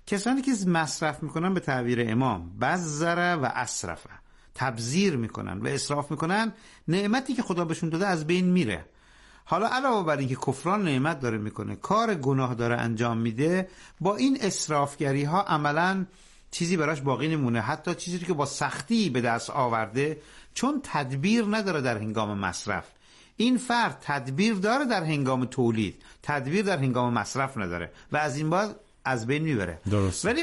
کسانی که مصرف میکنن به تعبیر امام بذره و اسرفه، تبذیر میکنن و اسراف میکنن، نعمتی که خدا بهشون داده از بین میره. حالا علاوه بر این که کفران نعمت داره میکنه، کار گناه داره انجام میده، با این اسرافگری ها عملا چیزی براش باقی نمونه، حتی چیزی که با سختی به دست آورده، چون تدبیر نداره در هنگام مصرف. این فرد تدبیر داره در هنگام تولید، تدبیر در هنگام مصرف نداره و از این بعد از بین میبره. درست. ولی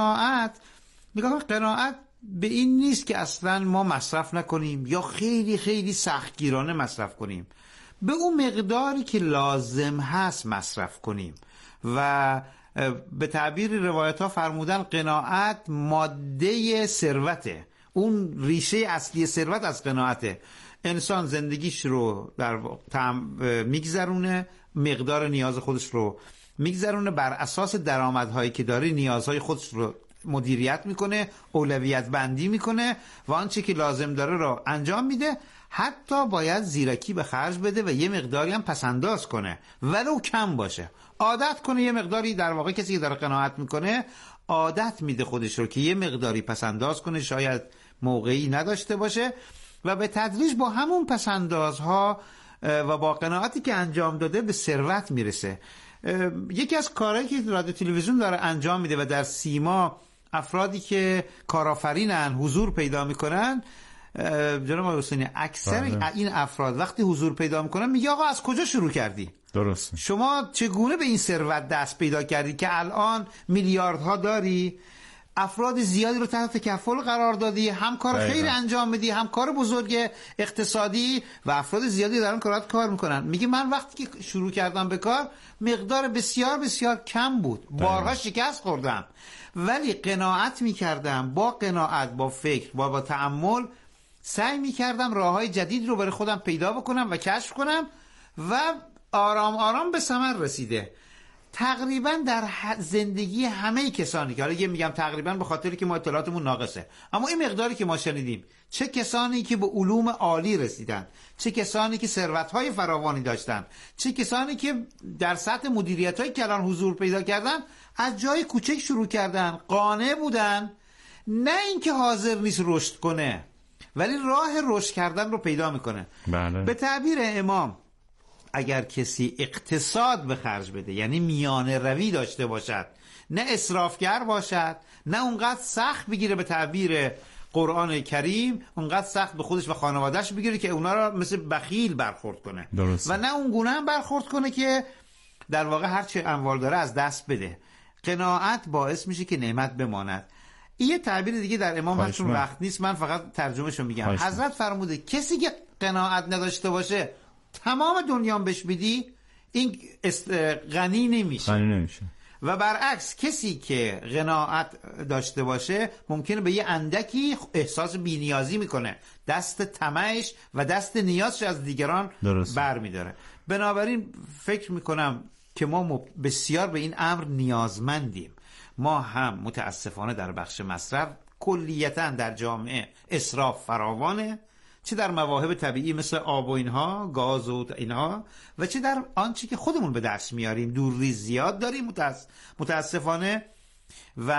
قناعت به این نیست که اصلا ما مصرف نکنیم یا خیلی خیلی سختگیرانه مصرف کنیم، به اون مقداری که لازم هست مصرف کنیم. و به تعبیر روایت ها فرمودن قناعت ماده ثروته، اون ریشه اصلی ثروت از قناعته. انسان زندگیش رو در میگذرونه، مقدار نیاز خودش رو میگذرونه، بر اساس درآمدهایی که داره نیازهای خودش رو مدیریت میکنه، اولویت بندی میکنه و آنچه که لازم داره رو انجام میده. حتی باید زیرکی به خرج بده و یه مقداری هم پسنداز کنه، ولو کم باشه، عادت کنه یه مقداری. در واقع کسی که داره قناعت میکنه عادت میده خودش رو که یه مقداری پسنداز کنه، شاید موقعی نداشته باشه و به تدریج با همون پسندازها و با قناعتی که انجام داده به ثروت میرسه. یکی از کارهایی که رادیو تلویزیون داره انجام میده و در سیما افرادی که کارآفرینن حضور پیدا میکنن، جناب حسینی، اکثر این افراد وقتی حضور پیدا میکنن میگه آقا از کجا شروع کردی؟ درست. شما چگونه به این ثروت دست پیدا کردی که الان میلیاردها داری؟ افراد زیادی رو تحت تکفل قرار دادی، هم کار خیر انجام میدی، هم کار بزرگ اقتصادی و افراد زیادی دارن کار میکنن. میگه من وقتی که شروع کردم به کار مقدار بسیار بسیار کم بود، بارها شکست خوردم، ولی قناعت میکردم، با قناعت، با فکر، با تأمل سعی میکردم راههای جدید رو برای خودم پیدا بکنم و کشف کنم و آرام آرام به ثمر رسیده. تقریبا در زندگی همه کسانی که، حالا یه میگم تقریبا به خاطری که ما اطلاعاتمون ناقصه، اما این مقداری که ما شنیدیم، چه کسانی که به علوم عالی رسیدن، چه کسانی که ثروت‌های فراوانی داشتن، چه کسانی که در سطح مدیریت‌های کلان حضور پیدا کردن، از جای کوچک شروع کردن، قانع بودن، نه اینکه حاضر نیست رشد کنه ولی راه رشد کردن رو پیدا میکنه. بله. به تعبیر امام اگر کسی اقتصاد به خرج بده، یعنی میانه روی داشته باشد، نه اسرافگر باشد، نه اونقدر سخت بگیره، به تعبیر قرآن کریم اونقدر سخت به خودش و خانوادهش بگیره که اونا را مثل بخیل برخورد کنه. درست. و نه اون گونه هم برخورد کنه که در واقع هر چه اموال داره از دست بده. قناعت باعث میشه که نعمت بماند. این یه تعبیر دیگه در امام هست، وقت نیست، من فقط ترجمهشو میگم. حضرت فرموده کسی که قناعت نداشته باشه تمام دنیا بهش بدی این غنی نمیشه. و برعکس کسی که قناعت داشته باشه ممکنه به یه اندکی احساس بی‌نیازی میکنه، دست طمعش و دست نیازش از دیگران بر میداره. بنابراین فکر میکنم که ما بسیار به این امر نیازمندیم. ما هم متاسفانه در بخش مصرف کلیتاً در جامعه اسراف فراوانه، چه در مواهب طبیعی مثل آب و اینها، گاز و اینها، و چه در آنچه که خودمون به دست میاریم. دورریز زیاد داریم متاسفانه و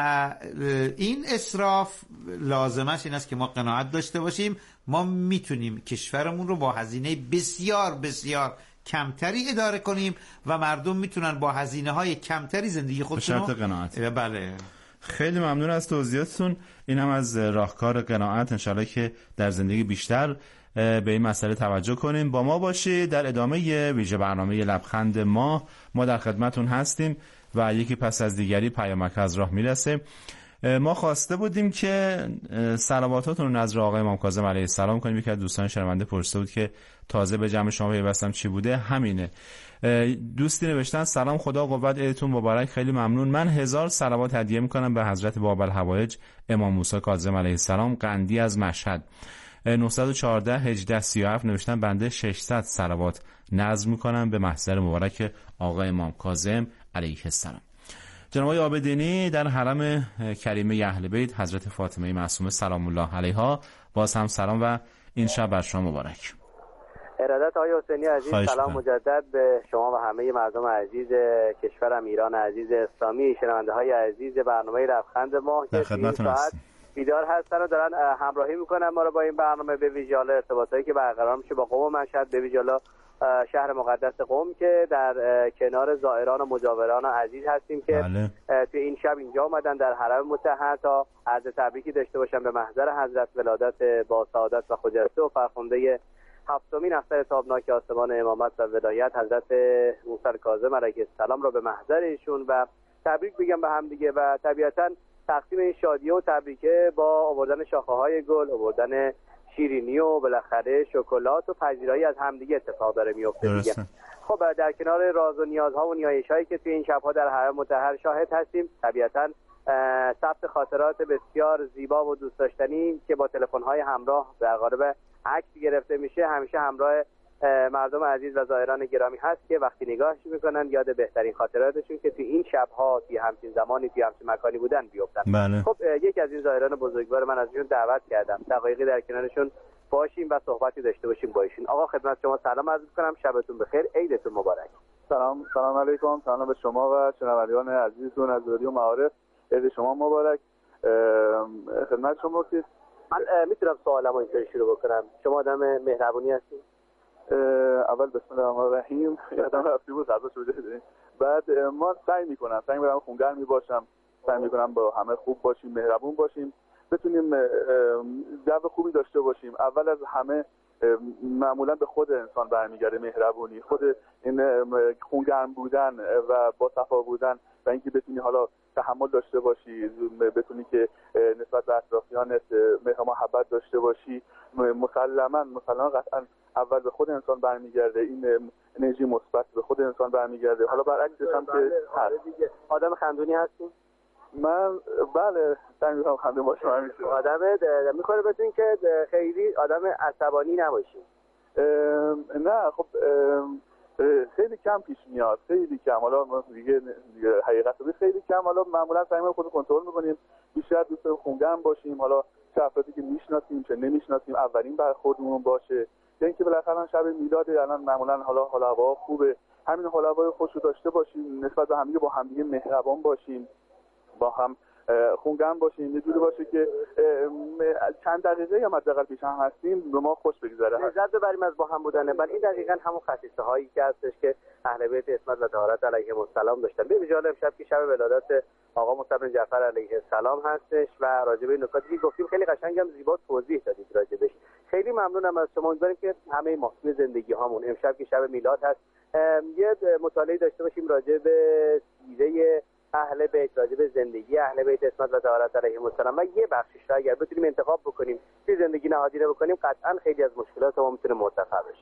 این اسراف لازمش این است که ما قناعت داشته باشیم. ما میتونیم کشورمون رو با هزینه بسیار بسیار کمتری اداره کنیم و مردم میتونن با هزینه های کمتری زندگی خودشون رو. به شرط قناعت. بله. خیلی ممنون از توضیحاتتون. این هم از راهکار قناعت. انشالله که در زندگی بیشتر به این مسئله توجه کنیم. با ما باشید در ادامه ویژه برنامه لبخند ما در خدمتون هستیم و یکی پس از دیگری پیامک از راه میرسه. ما خواسته بودیم که صلواتاتون رو نظر آقای امام کاظم علیه السلام کنیم. یکی از دوستان شنونده پرسیده بود که تازه به جمع شما پیوستم چی بوده. همینه. دوستی نوشتن سلام، خدا قوت، عیدتون مبارک، خیلی ممنون. من 1000 صلوات هدیه میکنم به حضرت باب‌الحوائج امام موسی کاظم علیه السلام، قندی از مشهد. 914 18 37 نوشتن بنده 600 صلوات نظم میکنم به محضر مبارک آقا امام کاظم علیه السلام. جناب آقای عابدینی در حرم کریمه اهل بیت حضرت فاطمه معصومه سلام الله علیها، باز هم سلام و این شب بر شما مبارک. ارادت آقای حسینی عزیز، سلام مجدد به شما و همه مردم عزیز کشورم ایران عزیز اسلامی، شنونده های عزیز برنامه لبخند ما که این ساعت بیدار هستن و دارن همراهی میکنن ما رو با این برنامه. به ویژه ارتباطایی که برقرار میشه با قم مشهد، به ویژه شهر مقدس قم که در کنار زائران و مجاوران عزیز هستیم که توی این شب اینجا اومدن در حرم مطهر تا عرض تبریکی داشته باشن به محضر حضرت ولادت با سعادت و خجسته و فرخنده هفتمین اختر تابناک آسمان امامت و ولایت حضرت موسی کاظم علیه السلام را به محضر ایشون و تبریک بگم به هم دیگه و طبیعتاً تقسیم این شادی و تبریکه با آوردن شاخه‌های گل، آوردن شیرینی و بالاخره شکلات و پذیرایی از همدیگه اتفاق داره میفته دیگه. خب در کنار راز و نیازها و نیایش‌هایی که توی این شب‌ها در حرم مطهر شاهد هستیم، طبیعتاً ثبت خاطرات بسیار زیبا و دوست داشتنی که با تلفن‌های همراه در قالب عکس گرفته میشه همیشه همراه مردم عزیز و زائران گرامی هست که وقتی نگاهش میکنن یاد بهترین خاطراتشون که توی این شب‌ها توی همچین زمانی توی همچین مکانی بودن بیفتن. خب یکی از این زائران بزرگوار من از ایشون دعوت کردم دقایقی در کنارشون باشیم و صحبتی داشته باشیم با ایشون. آقا خدمت شما سلام عرض می‌کنم، شبتون بخیر، عیدتون مبارک. سلام علیکم، سلام به شما و شنوندگان عزیزتون از رادیو معارف، عید شما مبارک. خدمت شما که من میتونم سوالمو اینطوری شروع بکنم؟ شما آدم مهربونی هستید؟ اول بسم الله الرحمن الرحیم، یادم رفتی بود غذا شده داریم. بعد ما سعی میکنم خونگرمی باشم، سعی میکنم با همه خوب باشیم، مهربون باشیم، بتونیم جو خوبی داشته باشیم. اول از همه معمولا به خود انسان برمیگرده مهربونی، خود این خونگرم بودن و با صفا بودن و اینکه بتونی حالا تحمل داشته باشی، بتونی که نسبت به اطرافیانت مهر و محبت داشته باشی، مسلما قطعا اول به خود انسان برمیگرده، این انرژی مثبت به خود انسان برمیگرده. حالا برعکسش هم که آدم خندونی هستی؟ من بله سعی می‌کنم خنده باشم همیشه. آدم می‌خوره بتونین که خیلی آدم عصبانی نباشی. نه خب خیلی کم پیش میاد، خیلی کم. حالا دیگه حقیقت رو خیلی کم. حالا معمولا سعی می‌کنیم خودمون کنترل می‌کنیم، بیشتر دوست خونگرم باشیم، حالا چه افرادی که میشناسیم چه نمیشناسیم اولین برخوردمون باشه. یعنی که بالاخره شب میلاد الان معمولا حالا هوا خوبه، همین هوای خوش رو داشته باشیم، نسبت به همدیگه با همدیگه مهربان باشیم، با هم خونگرم باشیم، یه جوری باشه که چند دقیقه هم حداقل پیش هم هستیم به ما خوش بگذره، لذت ببریم از با هم بودن. بل این دقیقاً همون خصیصه هایی که هستش که اهل بیت عصمت و طهارت علیهم السلام داشتن. به ویژه امشب که شب ولادت آقا موسی بن جعفر علیه السلام هستش و راجع به نکاتی که گفتیم خیلی قشنگم زیبا توضیح دادید راجعش. خیلی ممنونم از شما. امیدواریم که همه ما توی زندگی هامون امشب که شب میلاد هست یه مطالعه داشته باشیم راجع به سیره اهل بیت، راجع به زندگی اهل بیت عصمت و طهارت علیهم السلام و یه بخشش رو اگر بتونیم انتخاب بکنیم توی زندگی نهادینه بکنیم قطعا خیلی از مشکلات ما میتونه مرتفع بشه.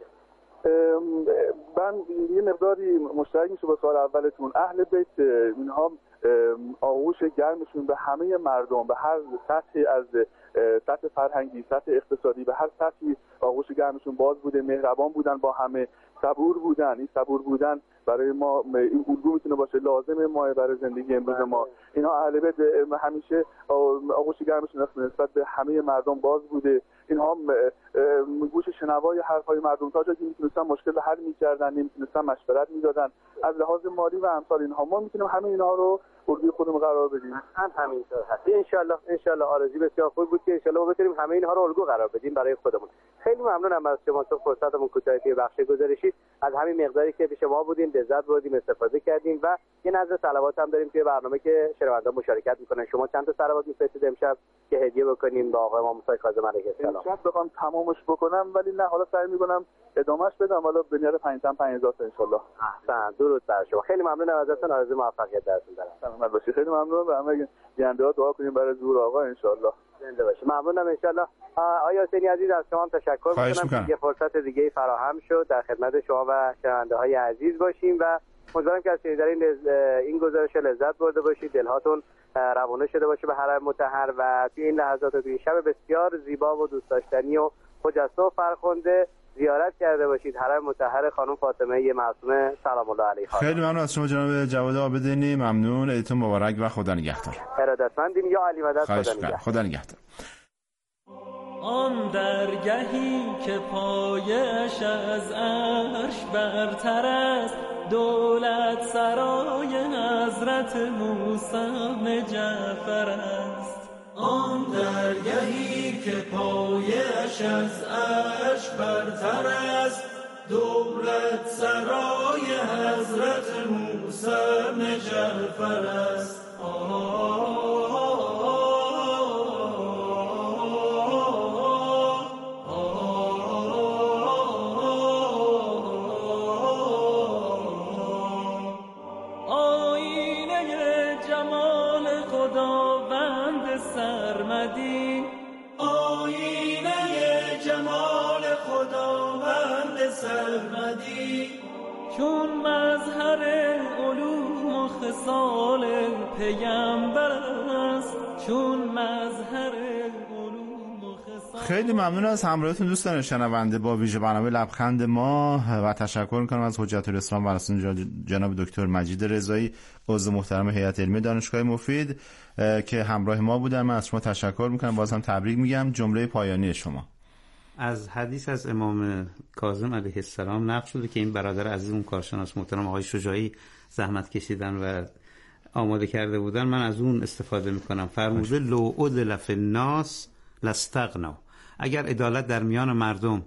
من یه مقداری مشترک میشه با سوال اولتون. اهل بیت اینها آغوش گرمشون به همه مردم، به هر سطحی از سطح فرهنگی، سطح اقتصادی، به هر سطحی آغوش گرمشون باز بوده، مهربان بودن با همه، صبور بودن. این صبور بودن برای ما این الگو میتونه باشه، لازم ما برای زندگی امروز ما. اینها اهل بیت همیشه آغوش گرمشون نسبت به همه مردم باز بوده. اینها گوش شنوای حرفای مردم تا جایی که میتونستن مشکل حل میکردن، نمیتونستن مشورت میدادن. از لحاظ مالی و امثال اینها ما میتونیم همه اینها رو الگوی خودمون قرار بدیم. همینطور هست. ان شاء الله آرزوی بسیار خوب بود که ان شاء الله ما بتونیم همه اینها رو الگو قرار بدیم برای خودمون. خیلی ممنونم از شما، تو فرصتمون کوتاهی که بخش گذاشتید. از همین مقداری که پیش ما بودیم لذت بردیم، استفاده کردیم و یه نظر صلوات هم داریم که برنامه که شنوندگان مشارکت میکنن. شما چند تا صلوات میفرستید امشب که هدیه بکنیم به آقا امام موسی کاظم علیه السلام؟ امشب بخوام تمامش بکنم ولی نه، حالا سعی میکنم ادامهش بدم، حالا به نیت 5000 ان شاء الله. احسن، درود بر شما. خیلی ممنونم ازتون، آرزوی موفقیت درتون دارم. سلامت باشید. خیلی ممنون و همه گیرنده دعا کنیم برای ظهور آقا ان شاء الله. زنده باشید. ممنونم ان شاء الله. آقای حسینی عزیز از شما تشکر می‌کنم. یه فرصت دیگه فراهم شد در خدمت شما و شنونده‌های عزیز باشیم و امیدوارم که از شنیدن این گزارش لذت برده باشید، دلهاتون روانه شده باشه به حرم مطهر و توی این لحظات و توی شب بسیار زیبا و دوست داشتنی و خجسته و فرخنده زیارت کرده باشید حرم مطهر خانم فاطمه معصومه سلام الله علیها. خیلی ممنون از شما جناب جواد عابدینی، ممنون، عیدتون مبارک و خدا نگهدار. ارادتمندیم. یا علی مدد. خدا نگهدار. آن درگهی که پایش از عرش برتر است، دولت سرای حضرت موسی جعفر است. آن درگهی که پایش از عرش برتر است، دولت سرای حضرت موسی جعفر است. چون مظهر علوم و خصال پیامبر است، چون مظهر علوم و خصال. خیلی ممنون از همراهیتون دوستان شنونده با ویژه برنامه لبخند ما و تشکر میکنم از حجت الاسلام و رسول جناب دکتر مجید رضایی، عضو محترم هیئت علمی دانشگاه مفید که همراه ما بودن. من از شما تشکر میکنم، باز هم تبریک میگم. جمله پایانی شما. از حدیث از امام کاظم علیه السلام نقل شده که این برادر عزیزمون کارشناس محترم آقای شجاعی زحمت کشیدن و آماده کرده بودن، من از اون استفاده میکنم. فرموده لو عدل فی الناس لاستغنوا، اگر عدالت در میان مردم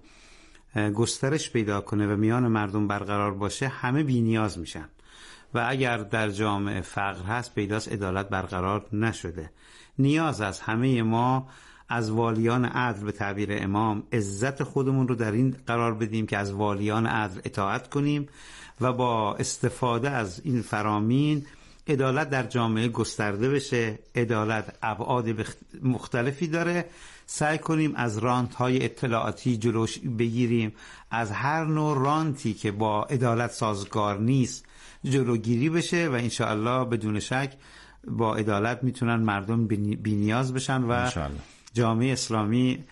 گسترش پیدا کنه و میان مردم برقرار باشه همه بی نیاز میشن، و اگر در جامعه فقر هست پیداست عدالت برقرار نشده. نیاز از همه ما از والیان عدل به تعبیر امام عزت خودمون رو در این قرار بدیم که از والیان عدل اطاعت کنیم و با استفاده از این فرامین عدالت در جامعه گسترده بشه. عدالت ابعاد مختلفی داره، سعی کنیم از رانت‌های اطلاعاتی جلوش بگیریم، از هر نوع رانتی که با عدالت سازگار نیست جلوگیری بشه و انشاءالله بدون شک با عدالت میتونن مردم بی نیاز بشن و جامعه اسلامی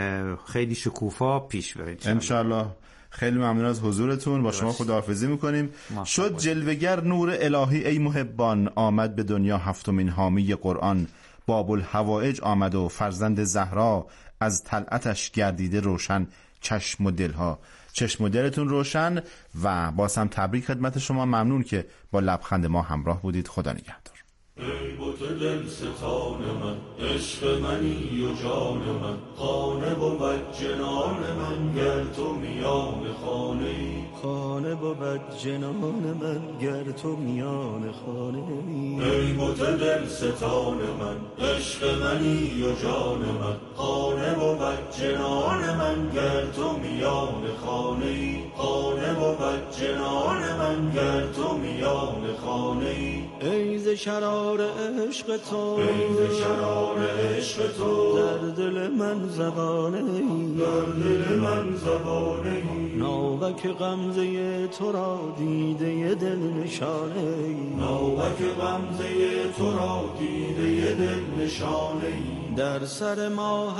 خیلی شکوفا پیش بره انشاءالله. خیلی ممنون از حضورتون، با شما خداحافظی میکنیم. شد جلوگر نور الهی ای محبان، آمد به دنیا هفتمین حامی قرآن. باب الحوائج آمد و فرزند زهرا، از طلعتش گردیده روشن چشم و دلها. چشم و دلتون روشن و باز هم تبریک خدمت شما. ممنون که با لبخند ما همراه بودید. خدا نگهدار. ای بت دل ستان من، عشق منی و جان من، خانه بود جنان من گر تو میان خانه ای. خانه بود جنان من گر تو میان خانه ای. ای بت دل ستان من، عشق منی و جان من، خانه بود جنان من گر تو میان خانه ای. خانه بود جنان من گر تو میان خانه ای. ای ز شرار عشق تو، ای ز شرار عشق تو، در دل من زبانه ای، در دل من زبانه ای. ناوک غمزه تو را دیده دل نشانه ای، ناوک غمزه تو را دیده دل نشانه ای. در سر ما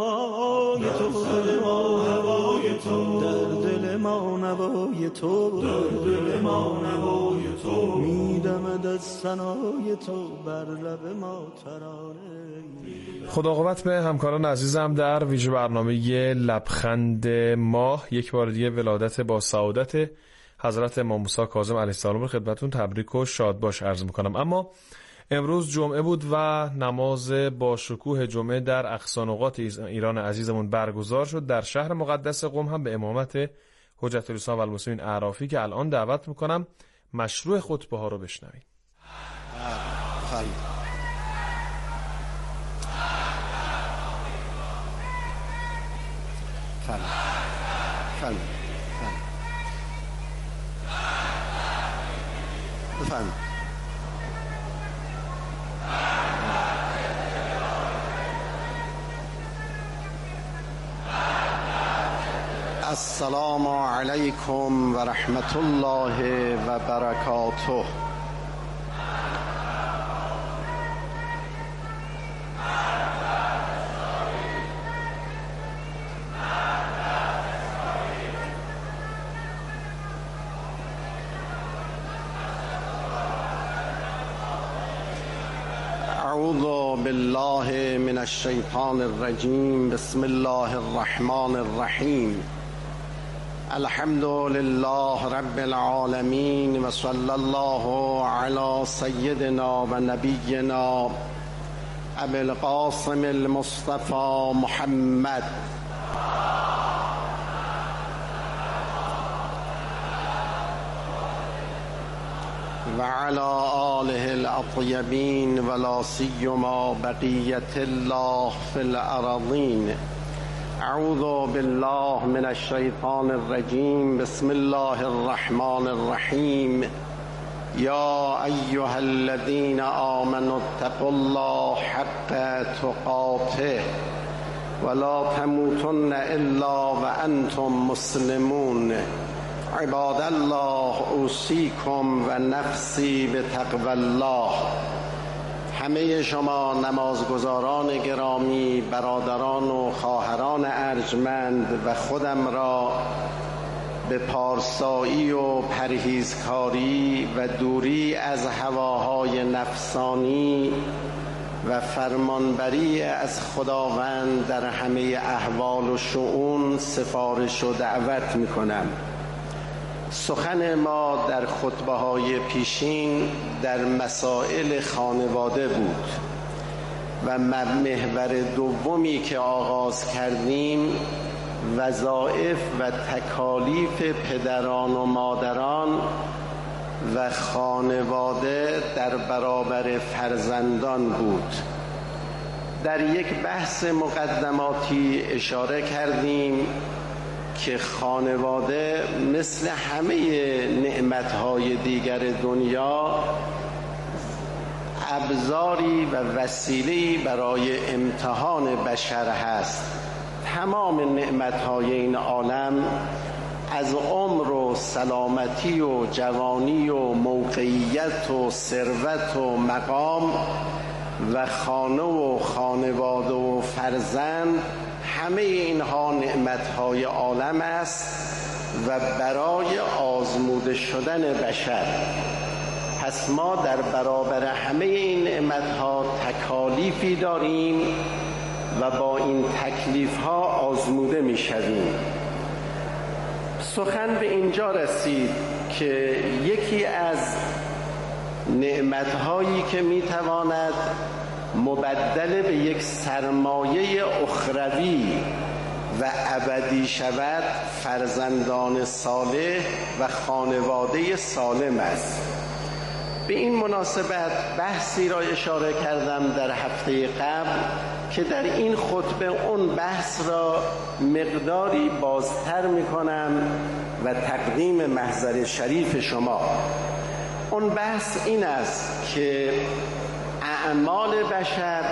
هوای تو، در سر ما هوای تو، در دل ما نوای تو، در دل ما نوای تو. میدمد از ثنای تو بر لب ما ترانه. خدا قوت به همکاران عزیزم در ویژه برنامه لبخند ماه. یک بار دیگه ولادت با سعادت حضرت امام موسی کاظم علیه السلام رو خدمتتون تبریک و شاد باش عرض میکنم. اما امروز جمعه بود و نماز با شکوه جمعه در اقصانقاط ایران عزیزمون برگزار شد. در شهر مقدس قم هم به امامت حجت الاسلام و المسلمین اعرافی که الان دعوت میکنم مشروع خطبه ها رو بشنوید. السلام علیکم و رحمت الله و برکاته. اعوذ بالله من الشیطان الرجیم. بسم الله الرحمن الرحیم. الحمد لله رب العالمین و صلی الله علی سیدنا و نبینا ابی القاسم المصطفى محمد و علی آله الاطیبین و لا سیما بقیة الله فی الارضین. اعوذ بالله من الشیطان الرجیم. بسم الله الرحمن الرحیم. یا ایها الذین آمنوا اتقوا الله حق تقاته ولا تموتن الا وانتم مسلمون. عباد الله اوصیکم و نفسی بتقوی الله. همه شما نمازگزاران گرامی، برادران و خواهران ارجمند و خودم را به پارسایی و پرهیزکاری و دوری از هواهای نفسانی و فرمانبری از خداوند در همه احوال و شؤون سفارش و دعوت می‌کنم. سخن ما در خطبه‌های پیشین در مسائل خانواده بود و محور دومی که آغاز کردیم وظایف و تکالیف پدران و مادران و خانواده در برابر فرزندان بود. در یک بحث مقدماتی اشاره کردیم که خانواده مثل همه نعمتهای دیگر دنیا ابزاری و وسیله‌ای برای امتحان بشر هست. تمام نعمتهای این عالم از عمر و سلامتی و جوانی و موقعیت و ثروت و مقام و خانه و خانواده و فرزند، همه اینها نعمتهای عالم است و برای آزموده شدن بشر. پس ما در برابر همه این نعمتها تکالیفی داریم و با این تکلیفها آزموده می شویم. سخن به اینجا رسید که یکی از نعمتهایی که می تواند مبدل به یک سرمایه اخروی و ابدی شود فرزندان صالح و خانواده سالم است. به این مناسبت بحثی را اشاره کردم در هفته قبل که در این خطبه اون بحث را مقداری بازتر می‌کنم و تقدیم محضر شریف شما. اون بحث این است که اعمال بشر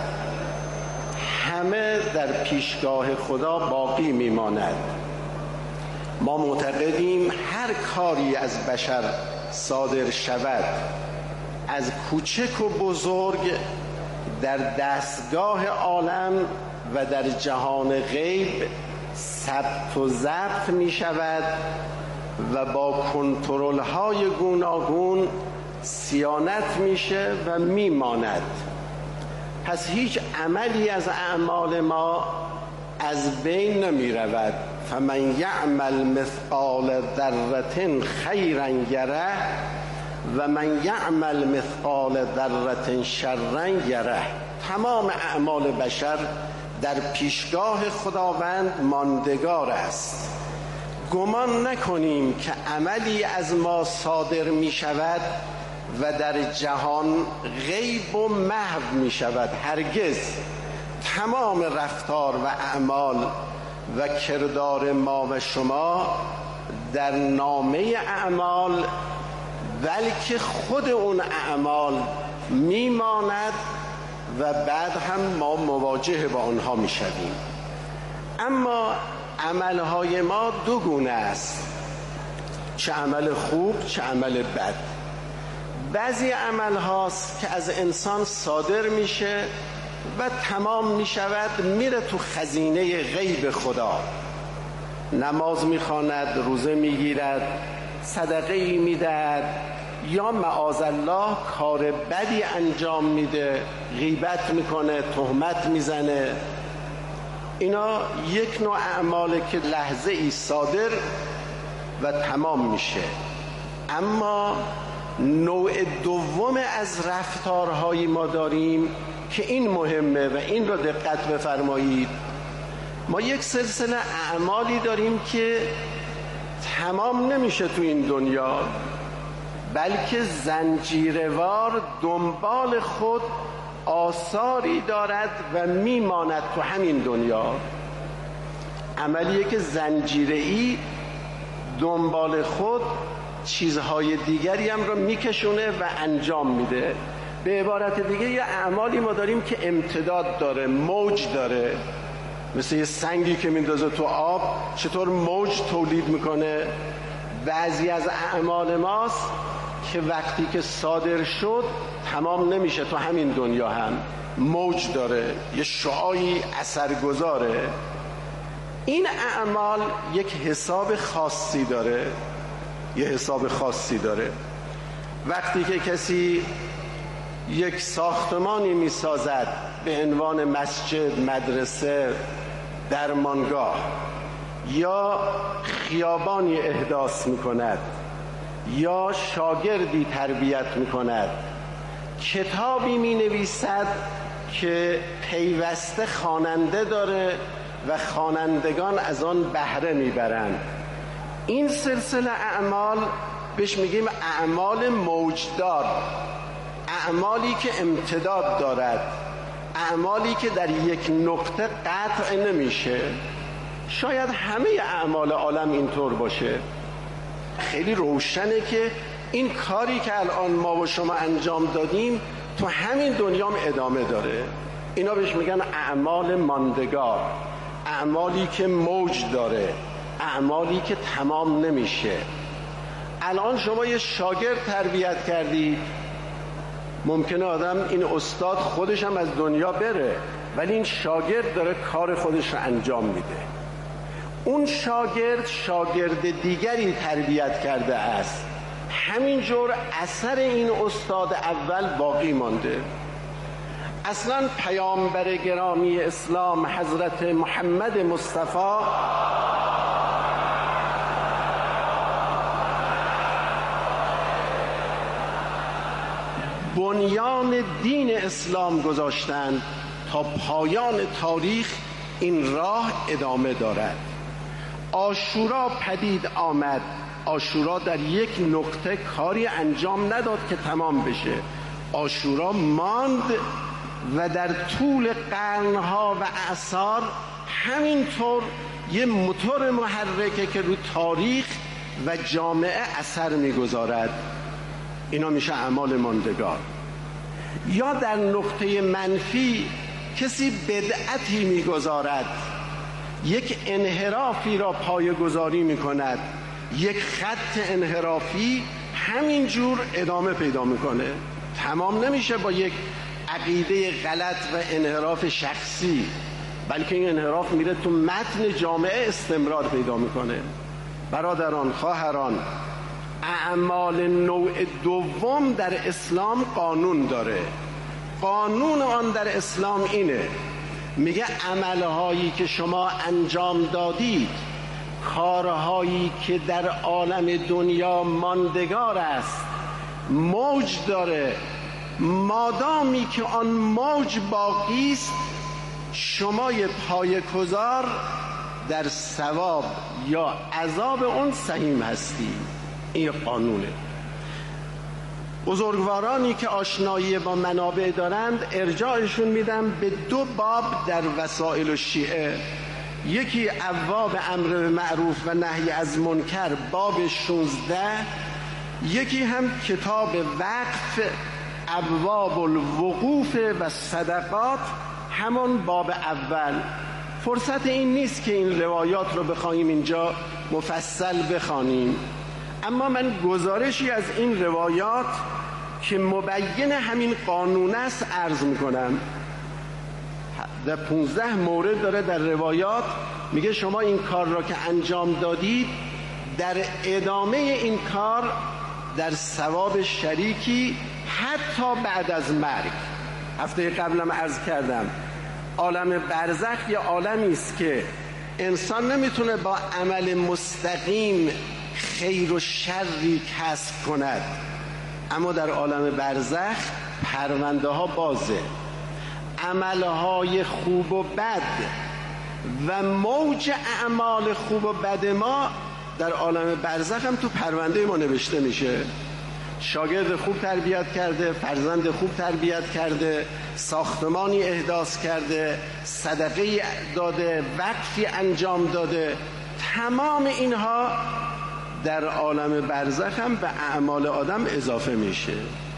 همه در پیشگاه خدا باقی میماند. ما معتقدیم هر کاری از بشر صادر شود، از کوچک و بزرگ، در دستگاه عالم و در جهان غیب ثبت و ضبط می شود و با کنترل های گوناگون صیانت میشه و میماند. پس هیچ عملی از اعمال ما از بین نمی رود. فمن یعمل مثقال ذره خیرا یره و من یعمل مثقال ذره شرا یره. تمام اعمال بشر در پیشگاه خداوند ماندگار است. گمان نکنیم که عملی از ما صادر می شود و در جهان غیب و محو می شود. هرگز. تمام رفتار و اعمال و کردار ما و شما در نامه اعمال بلکه خود اون اعمال میماند و بعد هم ما مواجه با آنها می شویم. اما عملهای ما دو گونه است، چه عمل خوب چه عمل بد. بعضی عمل هاست که از انسان صادر میشه و تمام میشود، میره تو خزینه غیب خدا. نماز میخواند، روزه میگیرد، صدقه میدهد، یا معاذالله کار بدی انجام میده، غیبت میکنه، تهمت میزنه. اینا یک نوع اعماله که لحظه ای صادر و تمام میشه. اما نوع دوم از رفتارهایی ما داریم که این مهمه و این رو دقت بفرمایید. ما یک سلسله اعمالی داریم که تمام نمیشه تو این دنیا، بلکه زنجیروار دنبال خود آثاری دارد و میماند تو همین دنیا. عملیه که زنجیره‌ای دنبال خود چیزهای دیگری هم رو میکشونه و انجام میده. به عبارت دیگه یه اعمالی ما داریم که امتداد داره، موج داره، مثل یه سنگی که میندازه تو آب چطور موج تولید میکنه. بعضی از اعمال ماست که وقتی که صادر شد تمام نمیشه، تو همین دنیا هم موج داره، یه شعاعی اثرگذاره. این اعمال یک حساب خاصی داره، یه حساب خاصی داره. وقتی که کسی یک ساختمانی میسازد به عنوان مسجد، مدرسه، درمانگاه، یا خیابانی احداث میکند، یا شاگردی تربیت میکند، کتابی مینویسد که پیوسته خواننده داره و خوانندگان از آن بهره میبرند، این سلسله اعمال بهش میگیم اعمال موجدار، اعمالی که امتداد دارد، اعمالی که در یک نقطه قطع نمیشه. شاید همه اعمال عالم اینطور باشه. خیلی روشنه که این کاری که الان ما و شما انجام دادیم تو همین دنیا هم ادامه داره. اینا بهش میگن اعمال ماندگار، اعمالی که موج داره، اعمالی که تمام نمیشه. الان شما یه شاگرد تربیت کردی، ممکنه آدم این استاد خودش هم از دنیا بره، ولی این شاگرد داره کار خودش رو انجام میده. اون شاگرد دیگری تربیت کرده است، همینجور اثر این استاد اول باقی مانده. اصلا پیامبر گرامی اسلام حضرت محمد مصطفی بنیان دین اسلام گذاشتند تا پایان تاریخ این راه ادامه دارد. عاشورا پدید آمد، عاشورا در یک نقطه کاری انجام نداد که تمام بشه، عاشورا ماند و در طول قرنها و اعصار همینطور یه موتور محرکه که رو تاریخ و جامعه اثر میگذارد. اینا میشه اعمال ماندگار. یا در نقطه منفی کسی بدعتی میگذارد، یک انحرافی را پایه‌گذاری میکند، یک خط انحرافی همینجور ادامه پیدا میکنه، تمام نمیشه با یک عقیده غلط و انحراف شخصی، بلکه این انحراف میره تو متن جامعه استمرار پیدا میکنه. برادران، خواهران، اعمال نوع دوم در اسلام قانون داره. قانون آن در اسلام اینه، میگه عملهایی که شما انجام دادید، کارهایی که در عالم دنیا ماندگار است، موج داره، مادامی که آن موج باقی است، شمای پایه‌گذار در ثواب یا عذاب اون سهیم هستی. این قانونه. بزرگوارانی که آشنایی با منابع دارند ارجاعشون میدم به دو باب در وسائل الشیعه. یکی ابواب امر به معروف و نهی از منکر باب 16، یکی هم کتاب وقف ابواب الوقوف و صدقات، همون باب اول. فرصت این نیست که این روایات رو بخوایم اینجا مفصل بخوانیم، اما من گزارشی از این روایات که مبین همین قانون است عرض میکنم. در 15 مورد داره در روایات، میگه شما این کار را که انجام دادید، در ادامه این کار در ثواب شریکی حتی بعد از مرگ. هفته قبلم عرض کردم عالم برزخ یه عالمی است که انسان نمیتونه با عمل مستقیم خیر و شری کسب کند، اما در عالم برزخ پرونده ها بازه، عملهای خوب و بد و موج اعمال خوب و بد ما در عالم برزخ هم تو پرونده ما نوشته میشه. شاگرد خوب تربیت کرده، فرزند خوب تربیت کرده، ساختمانی احداث کرده، صدقه داده، وقفی انجام داده، تمام اینها در عالم برزخ هم به اعمال آدم اضافه میشه.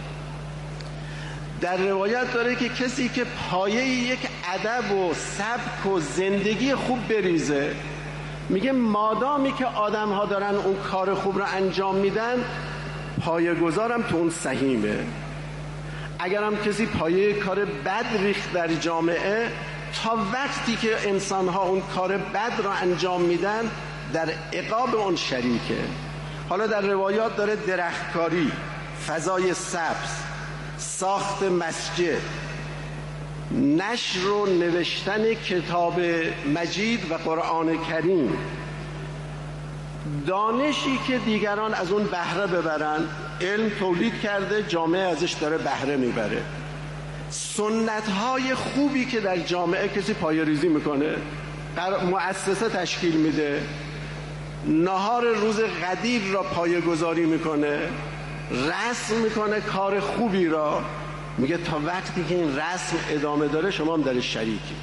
در روایت داره که کسی که پایه یک ادب و سبک و زندگی خوب بریزه، میگه مادامی که آدم ها دارن اون کار خوب رو انجام میدن، پایه گذارم تو اون سهیمه. اگرم کسی پایه کار بد ریخت در جامعه، تا وقتی که انسان ها اون کار بد رو انجام میدن در عقاب اون شریکه. حالا در روایات داره درختکاری، فضای سبز، ساخت مسجد، نشر و نوشتن کتاب مجید و قرآن کریم، دانشی که دیگران از اون بهره ببرن. علم تولید کرده، جامعه ازش داره بهره میبره. سنت‌های خوبی که در جامعه کسی پایه‌ریزی میکنه، مؤسسه تشکیل میده، نهار روز غدیر را پایه‌گذاری میکنه، رسم میکنه کار خوبی را، میگه تا وقتی که این رسم ادامه داره شما هم درش شریکی.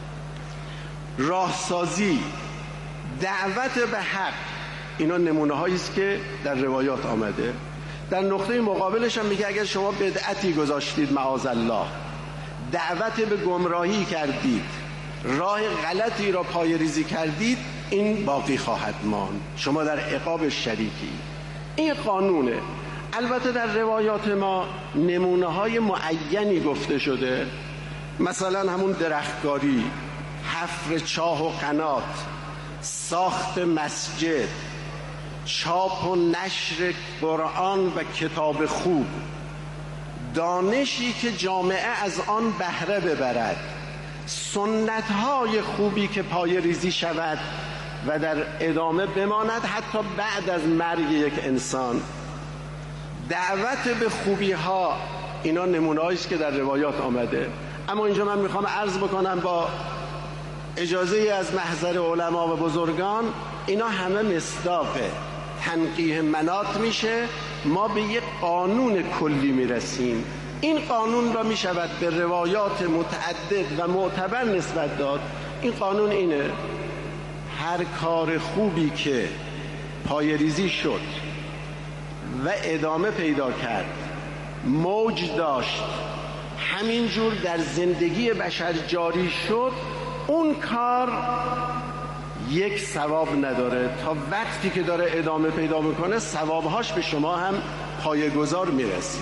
راهسازی، دعوت به حق، اینا نمونه هایی است که در روایات آمده. در نقطه مقابلش هم میگه اگر شما بدعتی گذاشتید معاذالله، دعوت به گمراهی کردید، راه غلطی را پایه‌ریزی کردید، این باقی خواهد ماند، شما در عقاب شریکی. این قانونه. البته در روایات ما نمونه های معینی گفته شده، مثلا همون درختکاری، حفر چاه و قنات، ساخت مسجد، چاپ و نشر قرآن و کتاب خوب، دانشی که جامعه از آن بهره ببرد، سنت‌های خوبی که پای ریزی شود و در ادامه بماند حتی بعد از مرگ یک انسان، دعوت به خوبی ها، اینا نمونه‌ای است که در روایات آمده. اما اینجا من میخوام عرض بکنم با اجازه از محضر علما و بزرگان، اینا همه مصداق تنقیح مناط میشه، ما به یک قانون کلی میرسیم. این قانون را میشود به روایات متعدد و معتبر نسبت داد. این قانون اینه: هر کار خوبی که پایه‌ریزی شد و ادامه پیدا کرد، موج داشت، همینجور در زندگی بشر جاری شد، اون کار یک ثواب نداره تا وقتی که داره ادامه پیدا میکنه ثوابهاش به شما هم پایه‌گذار میرسه.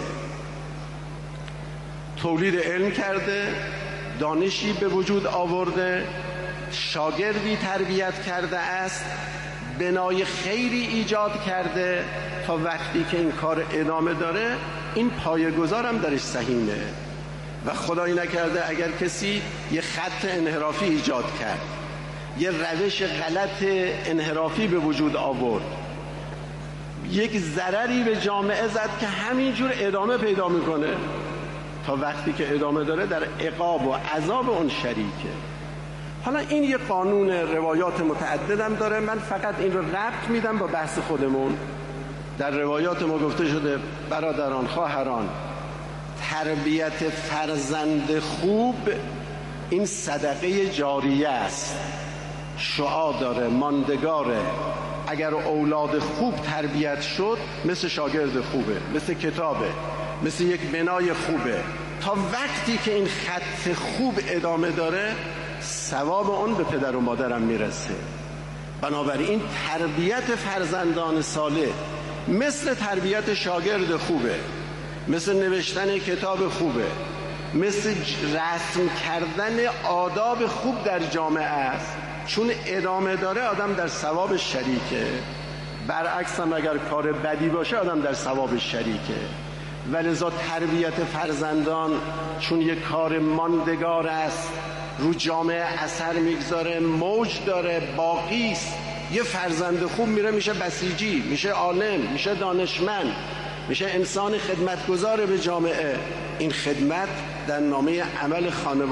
تولید علم کرده، دانشی به وجود آورده، شاگردی تربیت کرده است، بنای خیری ایجاد کرده، تا وقتی که این کار ادامه داره این پایه‌گذار هم درش سهیمه. و خدایی نکرده اگر کسی یه خط انحرافی ایجاد کرد، یه روش غلط انحرافی به وجود آورد، یک ضرری به جامعه زد که همینجور ادامه پیدا میکنه، تا وقتی که ادامه داره در عقاب و عذاب اون شریکه. حالا این یه قانون روایات متعددم داره، من فقط این رو ربط میدم با بحث خودمون. در روایات ما گفته شده برادران، خواهران، تربیت فرزند خوب این صدقه جاریه است، شعاع داره، ماندگاره. اگر اولاد خوب تربیت شد مثل شاگرد خوبه، مثل کتابه، مثل یک بنای خوبه، تا وقتی که این خط خوب ادامه داره ثواب اون به پدر و مادرم میرسه. بنابراین تربیت فرزندان صالح مثل تربیت شاگرد خوبه، مثل نوشتن کتاب خوبه، مثل رسم کردن آداب خوب در جامعه است. چون ادامه داره آدم در ثواب شریکه. برعکس هم اگر کار بدی باشه آدم در ثواب شریکه. ولذا تربیت فرزندان چون یک کار ماندگار است، رو جامعه اثر میگذاره، موج داره، باقی است. یه فرزند خوب میشه بسیجی، میشه عالم، میشه دانشمند، میشه انسان خدمتگزار به جامعه. این خدمت در نامه عمل خانواده